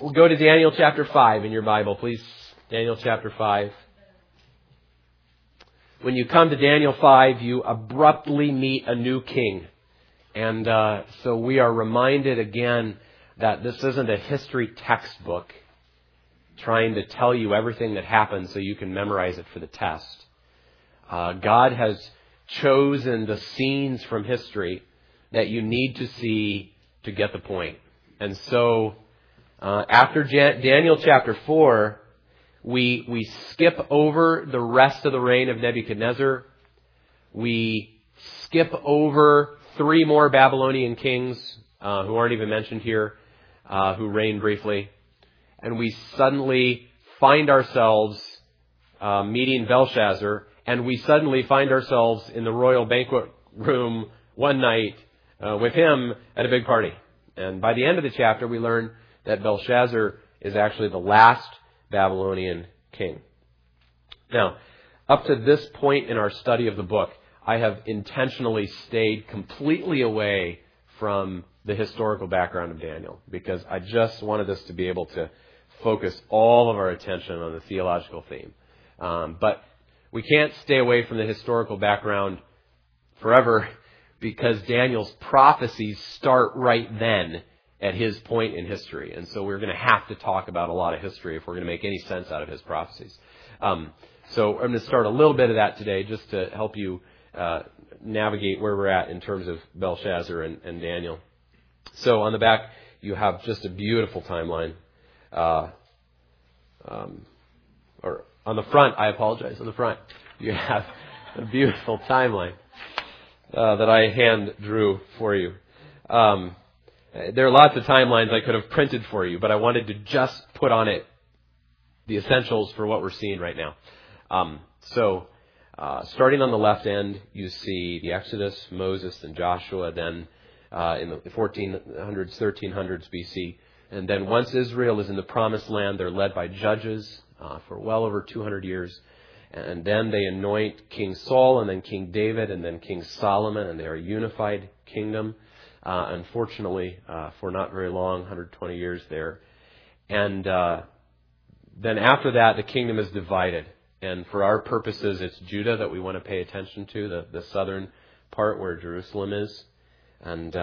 We'll go to Daniel chapter 5 in your Bible, please. Daniel chapter 5. When you come to Daniel 5, you abruptly meet a new king. And so we are reminded again that this isn't a history textbook trying to tell you everything that happened so you can memorize it for the test. God has chosen the scenes from history that you need to see to get the point. And so after Daniel chapter 4, we skip over the rest of the reign of Nebuchadnezzar. We skip over 3 more Babylonian kings who aren't even mentioned here, who reigned briefly. And we suddenly find ourselves meeting Belshazzar, and we suddenly find ourselves in the royal banquet room one night with him at a big party. And by the end of the chapter, we learn that Belshazzar is actually the last Babylonian king. Now, up to this point in our study of the book, I have intentionally stayed completely away from the historical background of Daniel because I just wanted us to be able to focus all of our attention on the theological theme. But we can't stay away from the historical background forever because Daniel's prophecies start right then at his point in history. And so we're going to have to talk about a lot of history if we're going to make any sense out of his prophecies. So I'm going to start a little bit of that today just to help you navigate where we're at in terms of Belshazzar and Daniel. So on the back, you have just a beautiful timeline. Or on the front, I apologize. On the front, you have a beautiful timeline that I hand drew for you. There are lots of timelines I could have printed for you, but I wanted to just put on it the essentials for what we're seeing right now. Starting on the left end, you see the Exodus, Moses, and Joshua, then in the 1400s, 1300s BC. And then once Israel is in the promised land, they're led by judges for well over 200 years. And then they anoint King Saul and then King David and then King Solomon, and they are a unified kingdom. Unfortunately, for not very long, 120 years there. And then after that, the kingdom is divided. And for our purposes, it's Judah that we want to pay attention to, the southern part where Jerusalem is. And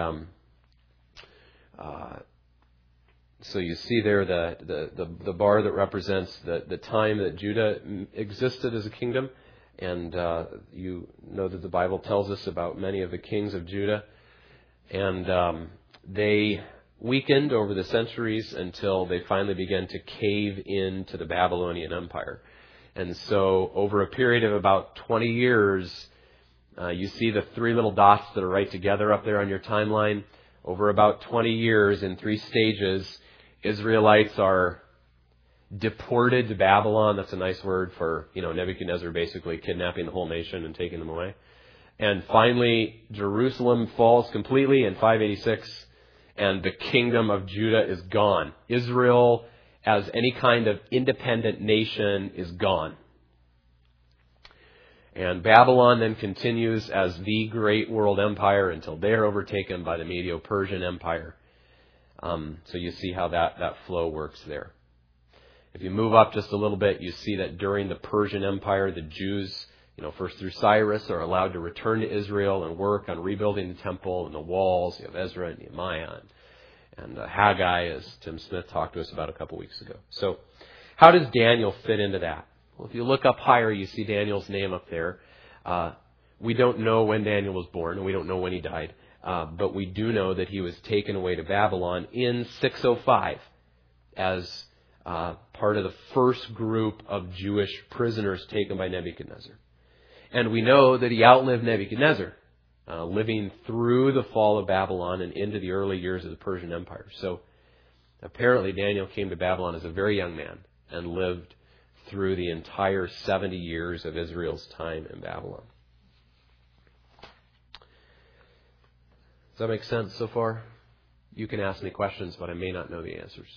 so you see there the bar that represents the time that Judah existed as a kingdom. And you know that the Bible tells us about many of the kings of Judah. And they weakened over the centuries until they finally began to cave into the Babylonian Empire. And so over a period of about 20 years, you see the 3 little dots that are right together up there on your timeline. Over about 20 years in 3 stages, Israelites are deported to Babylon. That's a nice word for, Nebuchadnezzar basically kidnapping the whole nation and taking them away. And finally, Jerusalem falls completely in 586, and the kingdom of Judah is gone. Israel, as any kind of independent nation, is gone. And Babylon then continues as the great world empire until they are overtaken by the Medo-Persian Empire. So you see how that flow works there. If you move up just a little bit, you see that during the Persian Empire, the Jews, first through Cyrus, are allowed to return to Israel and work on rebuilding the temple and the walls. You have Ezra and Nehemiah and Haggai, as Tim Smith talked to us about a couple weeks ago. So how does Daniel fit into that? Well, if you look up higher, you see Daniel's name up there. We don't know when Daniel was born, and we don't know when he died. But we do know that he was taken away to Babylon in 605 as part of the first group of Jewish prisoners taken by Nebuchadnezzar. And we know that he outlived Nebuchadnezzar, living through the fall of Babylon and into the early years of the Persian Empire. So apparently Daniel came to Babylon as a very young man and lived through the entire 70 years of Israel's time in Babylon. Does that make sense so far? You can ask me questions, but I may not know the answers.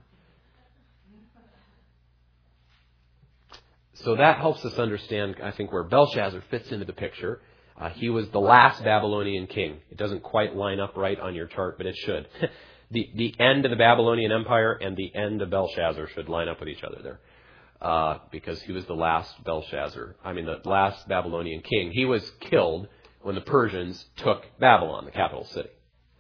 So that helps us understand, I think, where Belshazzar fits into the picture. He was the last Babylonian king. It doesn't quite line up right on your chart, but it should. the end of the Babylonian Empire and the end of Belshazzar should line up with each other there. Because he was the last the last Babylonian king. He was killed when the Persians took Babylon, the capital city.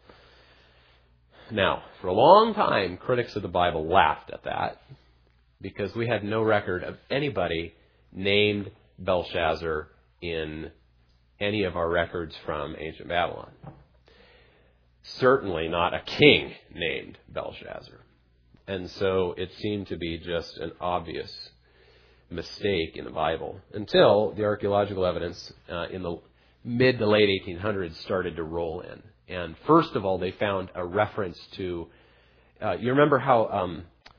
Now, for a long time, critics of the Bible laughed at that because we had no record of anybody named Belshazzar in any of our records from ancient Babylon. Certainly not a king named Belshazzar. And so it seemed to be just an obvious mistake in the Bible until the archaeological evidence in the mid to late 1800s started to roll in. And first of all, they found a reference to, you remember how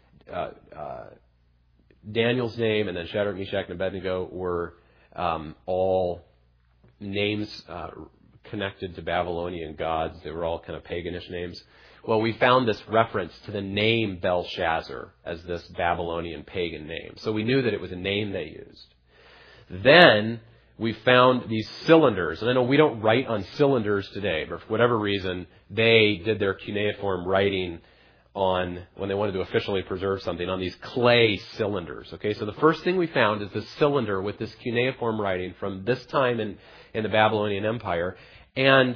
Daniel's name and then Shadrach, Meshach, and Abednego were all names connected to Babylonian gods. They were all kind of paganish names. Well, we found this reference to the name Belshazzar as this Babylonian pagan name. So we knew that it was a name they used. Then we found these cylinders. And I know we don't write on cylinders today, but for whatever reason, they did their cuneiform writing on, when they wanted to officially preserve something, on these clay cylinders. Okay, so the first thing we found is this cylinder with this cuneiform writing from this time in the Babylonian Empire. And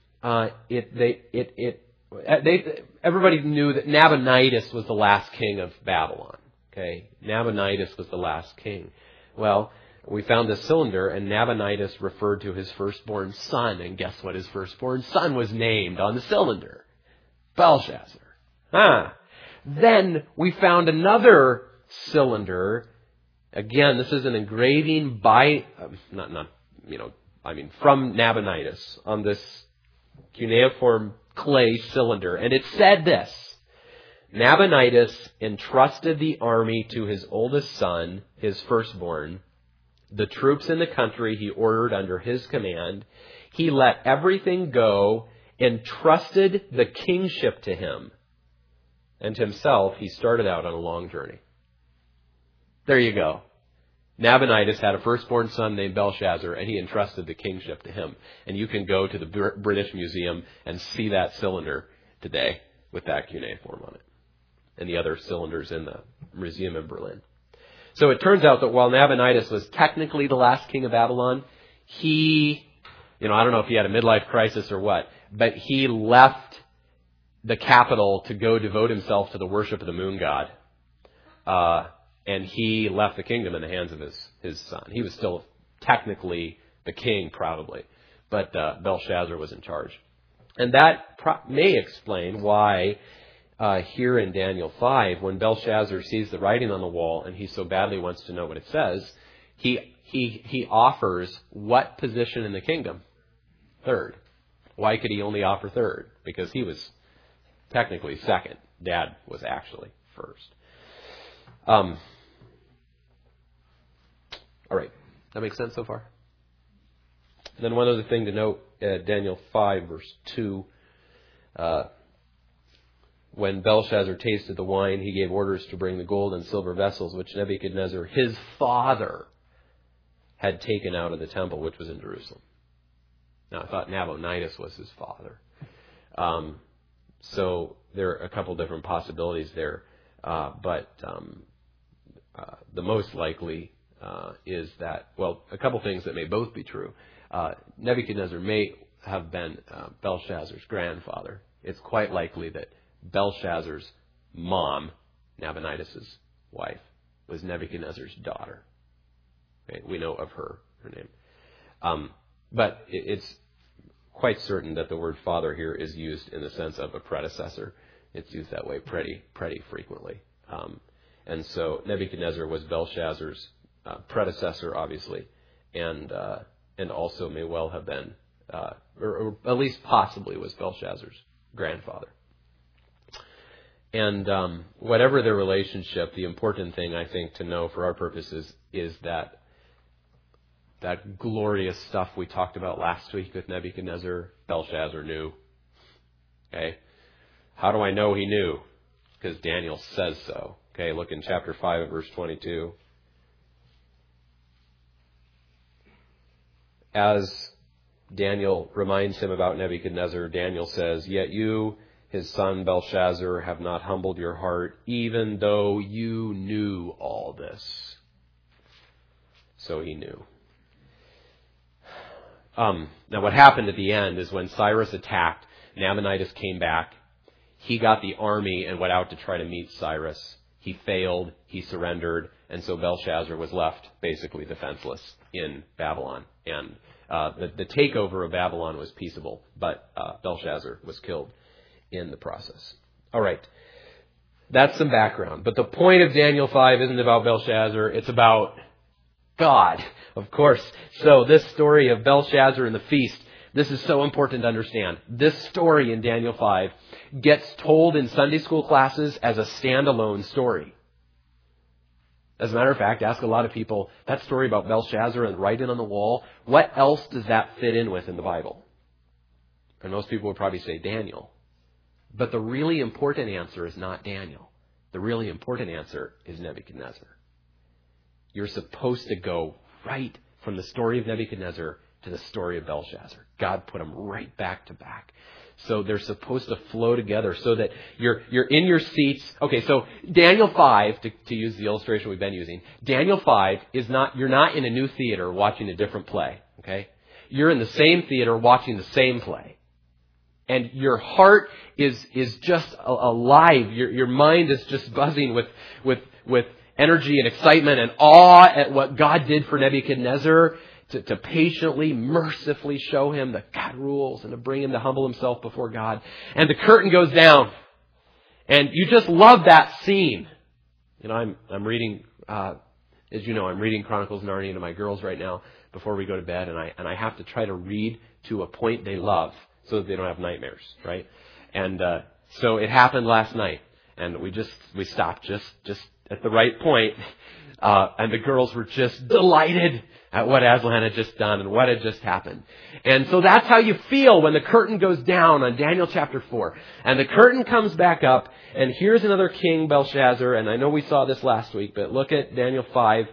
everybody knew that Nabonidus was the last king of Babylon. Okay, Nabonidus was the last king. Well, we found this cylinder, and Nabonidus referred to his firstborn son, and guess what his firstborn son was named on the cylinder? Belshazzar. Then we found another cylinder. Again, this is an engraving from Nabonidus on this cuneiform clay cylinder. And it said this: Nabonidus entrusted the army to his oldest son, his firstborn. The troops in the country he ordered under his command. He let everything go, entrusted the kingship to him. And himself, he started out on a long journey. There you go. Nabonidus had a firstborn son named Belshazzar, and he entrusted the kingship to him. And you can go to the British Museum and see that cylinder today with that cuneiform on it, and the other cylinders in the museum in Berlin. So it turns out that while Nabonidus was technically the last king of Babylon, he, I don't know if he had a midlife crisis or what, but he left the capital to go devote himself to the worship of the moon god. And he left the kingdom in the hands of his son. He was still technically the king, probably, but Belshazzar was in charge. And that may explain why here in Daniel 5, when Belshazzar sees the writing on the wall and he so badly wants to know what it says, he offers what position in the kingdom? Third. Why could he only offer third? Because he was technically second. Dad was actually first. All right. That makes sense so far? And then one other thing to note, Daniel 5, verse 2, when Belshazzar tasted the wine, he gave orders to bring the gold and silver vessels which Nebuchadnezzar, his father, had taken out of the temple, which was in Jerusalem. Now, I thought Nabonidus was his father. So there are a couple different possibilities there. But the most likely is that, a couple things that may both be true. Nebuchadnezzar may have been Belshazzar's grandfather. It's quite likely that Belshazzar's mom, Nabonidus' wife, was Nebuchadnezzar's daughter. Okay, we know of her name. But it's quite certain that the word father here is used in the sense of a predecessor. It's used that way pretty frequently. And so Nebuchadnezzar was Belshazzar's predecessor, obviously, and also may well have been, or at least possibly was Belshazzar's grandfather. And whatever their relationship, the important thing, I think, to know for our purposes is that glorious stuff we talked about last week with Nebuchadnezzar, Belshazzar knew. Okay? How do I know he knew? Because Daniel says so. Okay, look in chapter 5 verse 22. As Daniel reminds him about Nebuchadnezzar, Daniel says, "Yet you his son Belshazzar, have not humbled your heart, even though you knew all this. So he knew. Now what happened at the end is when Cyrus attacked, Nabonidus came back. He got the army and went out to try to meet Cyrus. He failed. He surrendered. And so Belshazzar was left basically defenseless in Babylon. And the takeover of Babylon was peaceable, but Belshazzar was killed in the process. All right. That's some background. But the point of Daniel 5 isn't about Belshazzar. It's about God, of course. So this story of Belshazzar and the feast, this is so important to understand. This story in Daniel 5 gets told in Sunday school classes as a standalone story. As a matter of fact, ask a lot of people, that story about Belshazzar and writing on the wall, what else does that fit in with in the Bible? And most people would probably say Daniel. But the really important answer is not Daniel. The really important answer is Nebuchadnezzar. You're supposed to go right from the story of Nebuchadnezzar to the story of Belshazzar. God put them right back to back. So they're supposed to flow together so that you're in your seats. Okay, so Daniel 5, to use the illustration we've been using, Daniel 5 is not, you're not in a new theater watching a different play, okay? You're in the same theater watching the same play. And your heart is just alive. Your mind is just buzzing with energy and excitement and awe at what God did for Nebuchadnezzar, to patiently, mercifully show him that God rules and to bring him to humble himself before God. And the curtain goes down. And you just love that scene. You know, I'm reading, as you know, I'm reading Chronicles of Narnia to my girls right now before we go to bed. And I have to try to read to a point they love so that they don't have nightmares, right? And so it happened last night. And we stopped just at the right point. And the girls were just delighted at what Aslan had just done and what had just happened. And so that's how you feel when the curtain goes down on Daniel chapter 4. And the curtain comes back up, and here's another king, Belshazzar. And I know we saw this last week, but look at Daniel 5,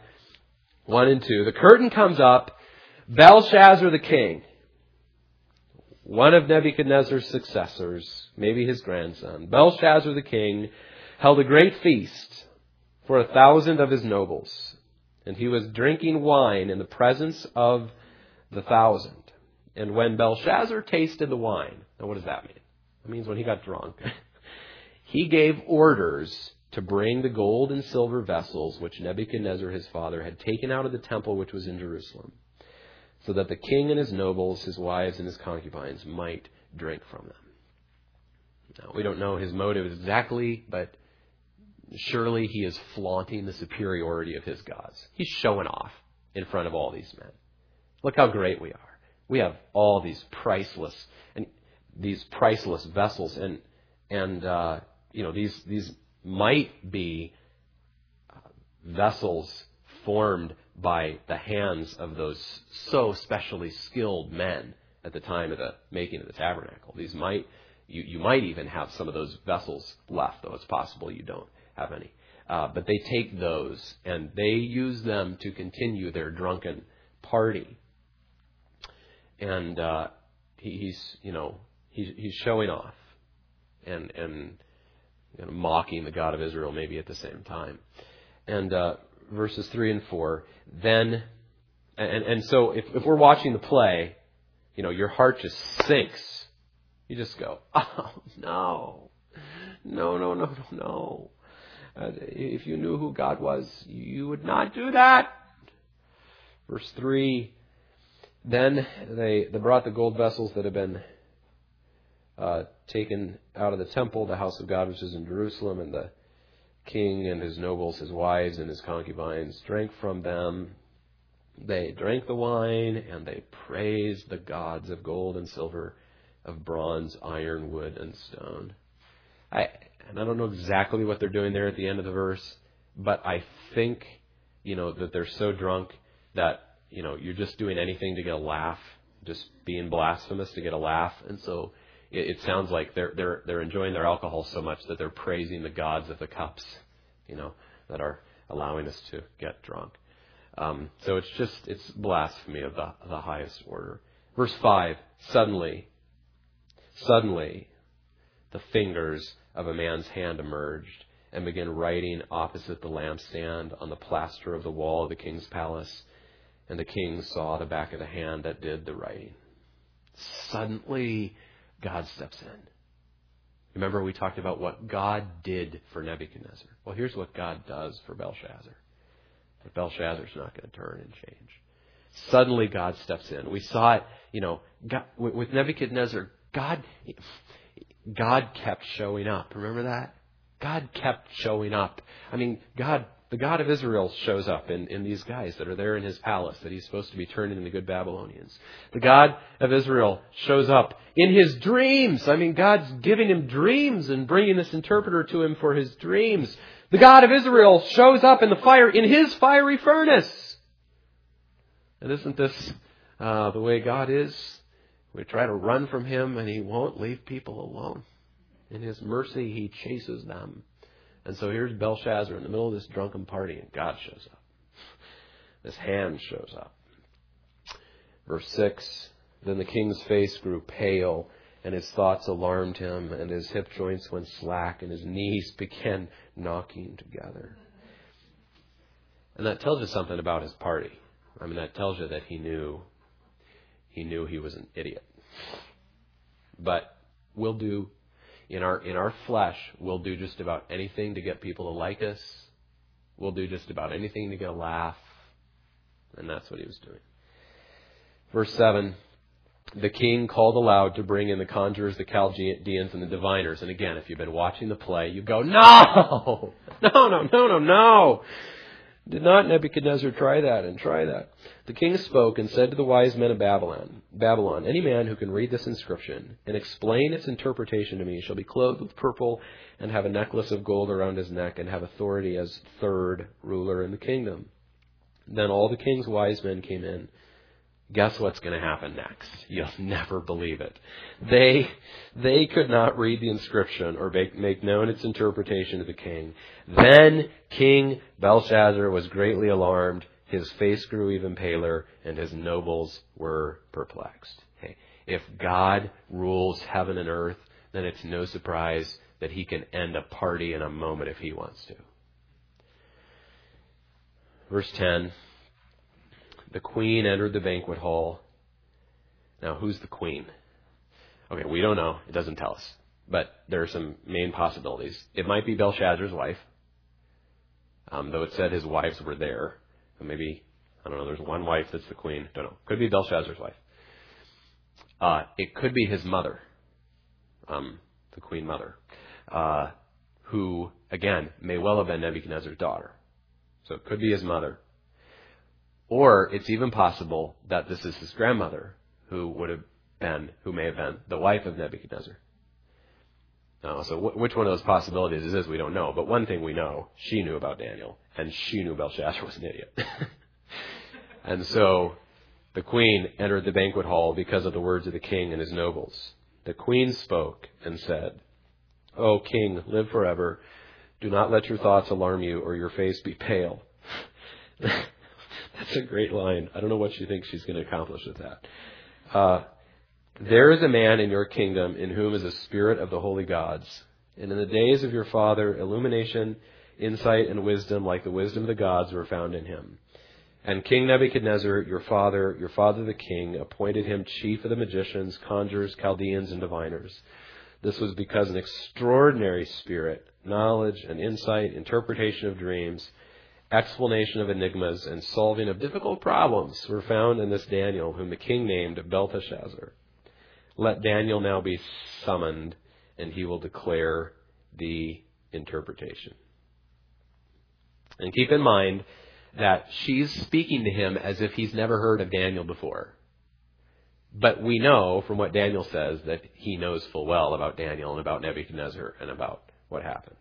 1 and 2. The curtain comes up, Belshazzar the king, one of Nebuchadnezzar's successors, maybe his grandson, Belshazzar the king, held a great feast for 1,000 of his nobles. And he was drinking wine in the presence of the 1,000. And when Belshazzar tasted the wine, now what does that mean? It means when he got drunk, he gave orders to bring the gold and silver vessels which Nebuchadnezzar his father had taken out of the temple which was in Jerusalem, so that the king and his nobles, his wives and his concubines might drink from them. Now, we don't know his motive exactly, but surely he is flaunting the superiority of his gods. He's showing off in front of all these men. Look how great we are. We have all these priceless vessels, and these might be vessels formed by the hands of those so specially skilled men at the time of the making of the tabernacle. These might you might even have some of those vessels left, though it's possible you don't have any. But they take those and they use them to continue their drunken party. And he's showing off and mocking the God of Israel maybe at the same time. And verses 3 and 4, then and so if we're watching the play, your heart just sinks. You just go, oh no. If you knew who God was, you would not do that. Verse 3, then they brought the gold vessels that had been taken out of the temple, the house of God which is in Jerusalem, and the king and his nobles, his wives and his concubines drank from them. They drank the wine, and they praised the gods of gold and silver, of bronze, iron, wood, and stone. I don't know exactly what they're doing there at the end of the verse, but I think, that they're so drunk that, you're just doing anything to get a laugh, just being blasphemous to get a laugh. And so it sounds like they're enjoying their alcohol so much that they're praising the gods of the cups, that are allowing us to get drunk. So it's blasphemy of the highest order. Verse 5, suddenly, the fingers of a man's hand emerged and began writing opposite the lampstand on the plaster of the wall of the king's palace. And the king saw the back of the hand that did the writing. Suddenly, God steps in. Remember, we talked about what God did for Nebuchadnezzar. Well, here's what God does for Belshazzar. But Belshazzar's not going to turn and change. Suddenly, God steps in. We saw it, God, with Nebuchadnezzar, God kept showing up. Remember that? God kept showing up. I mean, the God of Israel shows up in these guys that are there in his palace that he's supposed to be turning into good Babylonians. The God of Israel shows up in his dreams. I mean, God's giving him dreams and bringing this interpreter to him for his dreams. The God of Israel shows up in his fiery furnace. And isn't this the way God is? We try to run from him and he won't leave people alone. In his mercy, he chases them. And so here's Belshazzar in the middle of this drunken party, and God shows up. This hand shows up. Verse 6, then the king's face grew pale, and his thoughts alarmed him, and his hip joints went slack, and his knees began knocking together. And that tells you something about his party. I mean, that tells you that he knew he was an idiot. But we'll do... In our flesh, we'll do just about anything to get people to like us. We'll do just about anything to get a laugh. And that's what he was doing. Verse 7, the king called aloud to bring in the conjurers, the Chaldeans, and the diviners. And again, if you've been watching the play, you go, no! No! Did not Nebuchadnezzar try that? The king spoke and said to the wise men of Babylon, any man who can read this inscription and explain its interpretation to me shall be clothed with purple and have a necklace of gold around his neck and have authority as third ruler in the kingdom. Then all the king's wise men came in. Guess what's going to happen next? You'll never believe it. They could not read the inscription or make known its interpretation to the king. Then King Belshazzar was greatly alarmed. His face grew even paler, and his nobles were perplexed. Hey, if God rules heaven and earth, then it's no surprise that he can end a party in a moment if he wants to. Verse 10. The queen entered the banquet hall. Now, who's the queen? Okay, we don't know. It doesn't tell us. But there are some main possibilities. It might be Belshazzar's wife, though it said his wives were there. Maybe, I don't know, there's one wife that's the queen. Don't know. Could be Belshazzar's wife. It could be his mother, the queen mother, who, again, may well have been Nebuchadnezzar's daughter. So it could be his mother. Or it's even possible that this is his grandmother, who may have been the wife of Nebuchadnezzar. So which one of those possibilities is this, we don't know. But one thing we know, she knew about Daniel, and she knew Belshazzar was an idiot. And so the queen entered the banquet hall because of the words of the king and his nobles. The queen spoke and said, O king, live forever. Do not let your thoughts alarm you or your face be pale. That's a great line. I don't know what she thinks she's going to accomplish with that. There is a man in your kingdom in whom is a spirit of the holy gods. And in the days of your father, illumination, insight, and wisdom like the wisdom of the gods were found in him. And King Nebuchadnezzar, your father the king, appointed him chief of the magicians, conjurers, Chaldeans, and diviners. This was because an extraordinary spirit, knowledge and insight, interpretation of dreams, explanation of enigmas, and solving of difficult problems were found in this Daniel, whom the king named Belteshazzar. Let Daniel now be summoned, and he will declare the interpretation. And keep in mind that she's speaking to him as if he's never heard of Daniel before. But we know from what Daniel says that he knows full well about Daniel and about Nebuchadnezzar and about what happened.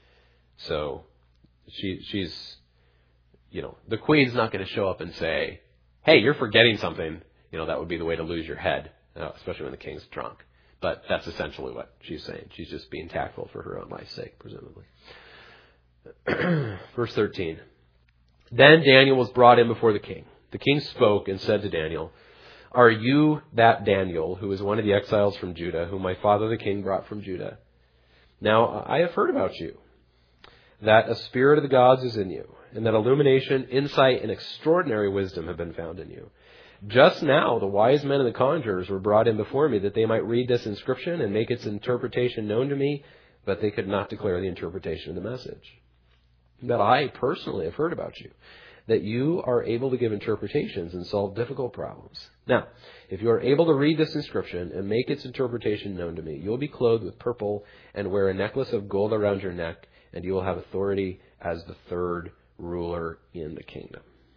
So she's, the queen's not going to show up and say, hey, you're forgetting something. That would be the way to lose your head, especially when the king's drunk. But that's essentially what she's saying. She's just being tactful for her own life's sake, presumably. Verse 13. Then Daniel was brought in before the king. The king spoke and said to Daniel, are you that Daniel, who is one of the exiles from Judah, whom my father the king brought from Judah? Now I have heard about you, that a spirit of the gods is in you, and that illumination, insight, and extraordinary wisdom have been found in you. Just now the wise men and the conjurers were brought in before me, that they might read this inscription and make its interpretation known to me, but they could not declare the interpretation of the message. But I personally have heard about you, that you are able to give interpretations and solve difficult problems. Now, if you are able to read this inscription and make its interpretation known to me, you will be clothed with purple and wear a necklace of gold around your neck, and you will have authority as the third ruler in the kingdom.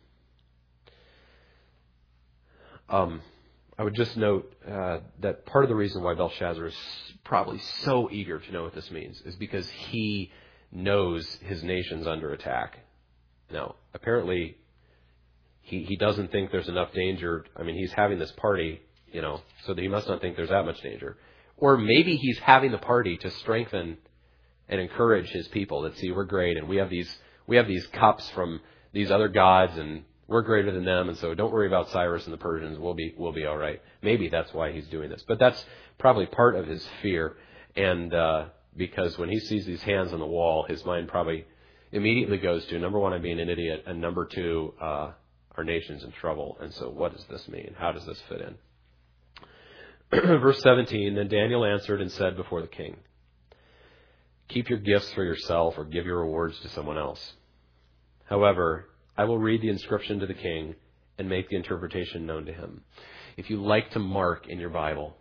I would just note that part of the reason why Belshazzar is probably so eager to know what this means is because he knows his nation's under attack. Now, apparently, he doesn't think there's enough danger. I mean, he's having this party, so that he must not think there's that much danger. Or maybe he's having the party to strengthen and encourage his people that, see, we're great, and we have these cups from these other gods, and we're greater than them, and so don't worry about Cyrus and the Persians. We'll be all right. Maybe that's why he's doing this. But that's probably part of his fear, and because when he sees these hands on the wall, his mind probably immediately goes to, number one, I'm being an idiot, and number two, our nation's in trouble. And so what does this mean? How does this fit in? Verse 17, then Daniel answered and said before the king, keep your gifts for yourself or give your rewards to someone else. However, I will read the inscription to the king and make the interpretation known to him. If you like to mark in your Bible,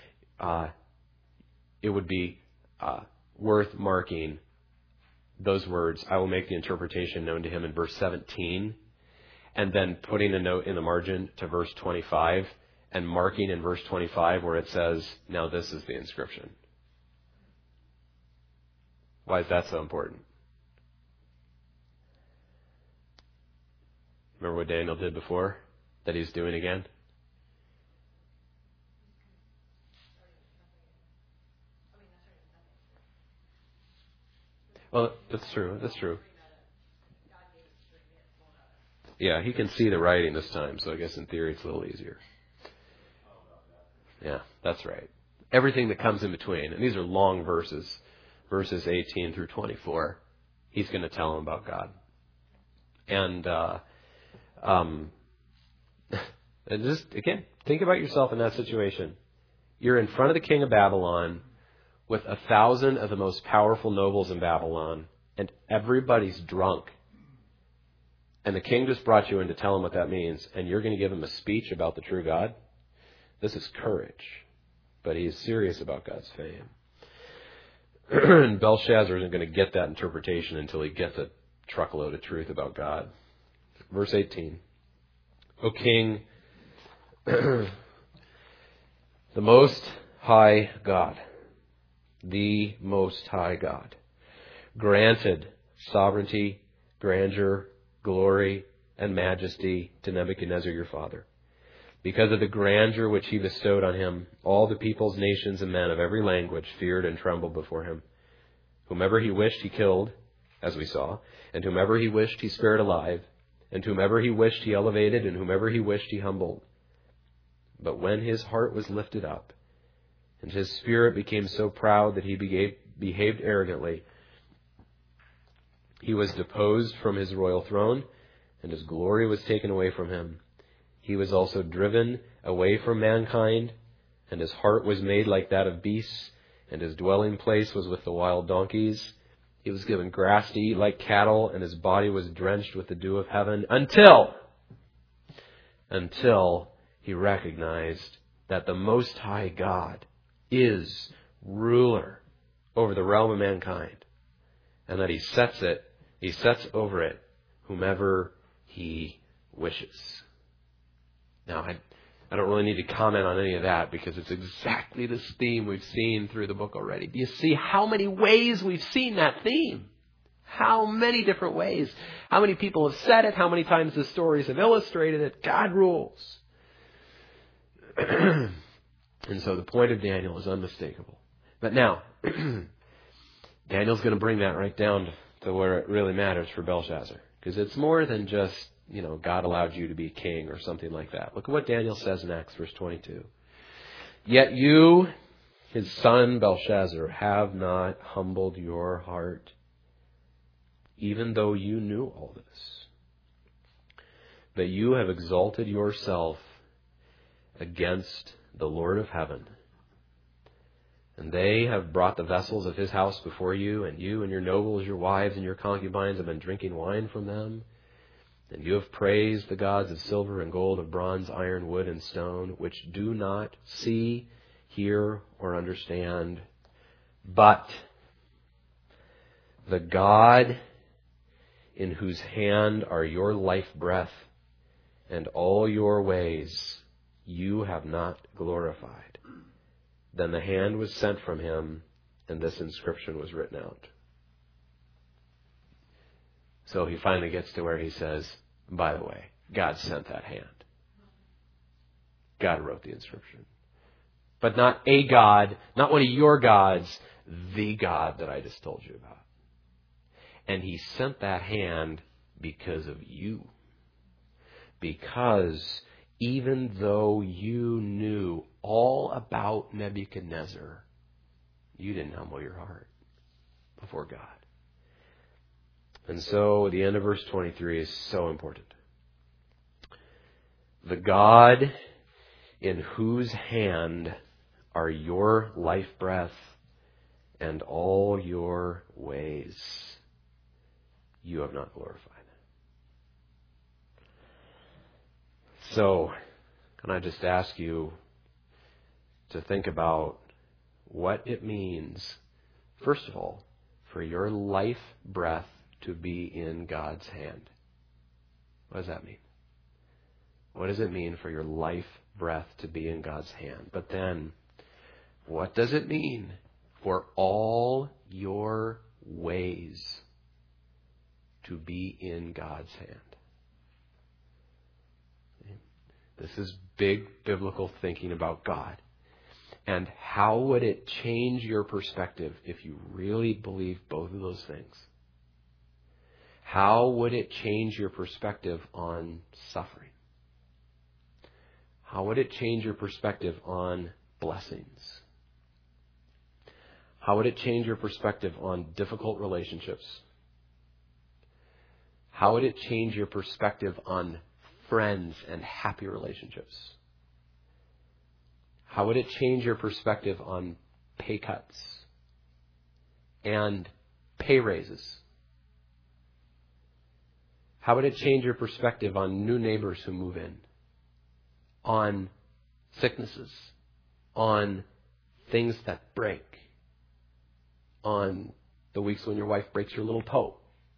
it would be worth marking those words, I will make the interpretation known to him, in verse 17, and then putting a note in the margin to verse 25 and marking in verse 25 where it says, now this is the inscription. Why is that so important? Remember what Daniel did before that he's doing again? Well, that's true. That's true. Yeah, he can see the writing this time, so I guess in theory it's a little easier. Yeah, that's right. Everything that comes in between, and these are long verses 18 through 24, he's going to tell them about God. And just, again, think about yourself in that situation. You're in front of the king of Babylon with 1,000 of the most powerful nobles in Babylon, and everybody's drunk. And the king just brought you in to tell him what that means, and you're going to give him a speech about the true God? This is courage. But he is serious about God's fame. And Belshazzar isn't going to get that interpretation until he gets a truckload of truth about God. Verse 18. O king, the most high God, the most high God, granted sovereignty, grandeur, glory, and majesty to Nebuchadnezzar your father. Because of the grandeur which he bestowed on him, all the peoples, nations, and men of every language feared and trembled before him. Whomever he wished he killed, as we saw, and whomever he wished he spared alive, and whomever he wished he elevated, and whomever he wished he humbled. But when his heart was lifted up, and his spirit became so proud that he behaved arrogantly, he was deposed from his royal throne, and his glory was taken away from him. He was also driven away from mankind, and his heart was made like that of beasts, and his dwelling place was with the wild donkeys. He was given grass to eat like cattle, and his body was drenched with the dew of heaven, until he recognized that the Most High God is ruler over the realm of mankind, and that he sets over it whomever he wishes. Now, I don't really need to comment on any of that because it's exactly this theme we've seen through the book already. Do you see how many ways we've seen that theme? How many different ways? How many people have said it? How many times the stories have illustrated it? God rules. And so the point of Daniel is unmistakable. But now, Daniel's going to bring that right down to where it really matters for Belshazzar. Because it's more than just, God allowed you to be king or something like that. Look at what Daniel says next, verse 22. Yet you, his son Belshazzar, have not humbled your heart, even though you knew all this. But you have exalted yourself against the Lord of heaven. And they have brought the vessels of his house before you, and you and your nobles, your wives, and your concubines have been drinking wine from them. And you have praised the gods of silver and gold, of bronze, iron, wood, and stone, which do not see, hear, or understand. But the God in whose hand are your life breath and all your ways, you have not glorified. Then the hand was sent from him, and this inscription was written out. So he finally gets to where he says, by the way, God sent that hand. God wrote the inscription. But not a God, not one of your gods, the God that I just told you about. And he sent that hand because of you. Because even though you knew all about Nebuchadnezzar, you didn't humble your heart before God. And so the end of verse 23 is so important. The God in whose hand are your life breath and all your ways, you have not glorified. So, can I just ask you to think about what it means, first of all, for your life breath to be in God's hand? What does that mean? What does it mean for your life breath to be in God's hand? But then, what does it mean for all your ways to be in God's hand? This is big biblical thinking about God. And how would it change your perspective if you really believe both of those things? How would it change your perspective on suffering? How would it change your perspective on blessings? How would it change your perspective on difficult relationships? How would it change your perspective on friends and happy relationships? How would it change your perspective on pay cuts and pay raises? How would it change your perspective on new neighbors who move in? On sicknesses? On things that break? On the weeks when your wife breaks your little toe?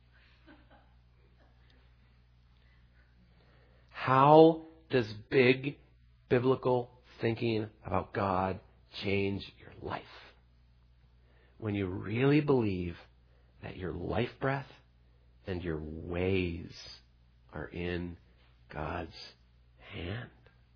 How does big biblical thinking about God change your life? When you really believe that your life breath and your ways are in God's hand.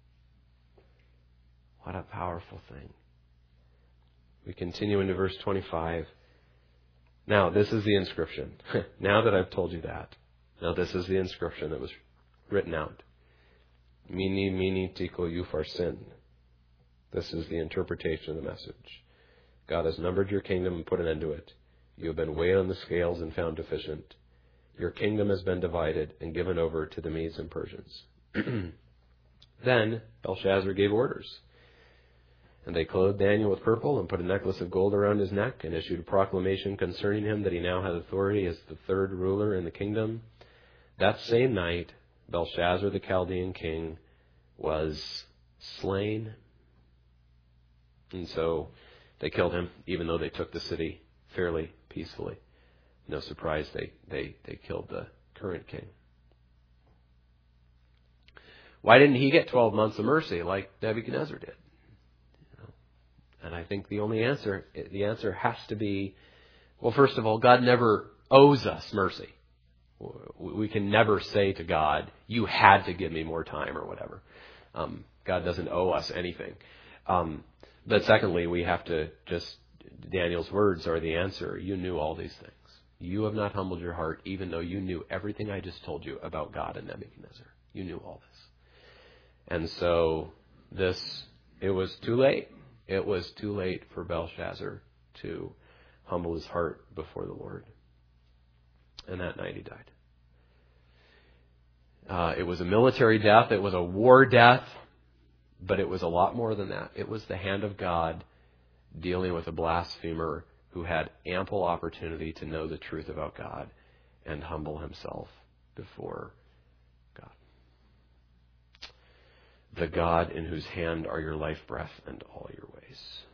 What a powerful thing. We continue into verse 25. Now, this is the inscription. Now that I've told you that, now this is the inscription that was written out. Mene, mene, tekel, upharsin. This is the interpretation of the message. God has numbered your kingdom and put an end to it. You have been weighed on the scales and found deficient. Your kingdom has been divided and given over to the Medes and Persians. Then Belshazzar gave orders. And they clothed Daniel with purple and put a necklace of gold around his neck and issued a proclamation concerning him that he now had authority as the third ruler in the kingdom. That same night, Belshazzar the Chaldean king was slain. And so they killed him, even though they took the city fairly peacefully. No surprise they killed the current king. Why didn't he get 12 months of mercy like Nebuchadnezzar did? And I think the answer has to be, well, first of all, God never owes us mercy. We can never say to God, you had to give me more time or whatever. God doesn't owe us anything. But secondly, we have to Daniel's words are the answer. You knew all these things. You have not humbled your heart, even though you knew everything I just told you about God and Nebuchadnezzar. You knew all this. And so it was too late. It was too late for Belshazzar to humble his heart before the Lord. And that night he died. It was a military death. It was a war death. But it was a lot more than that. It was the hand of God dealing with a blasphemer who had ample opportunity to know the truth about God and humble himself before God. The God in whose hand are your life breath and all your ways.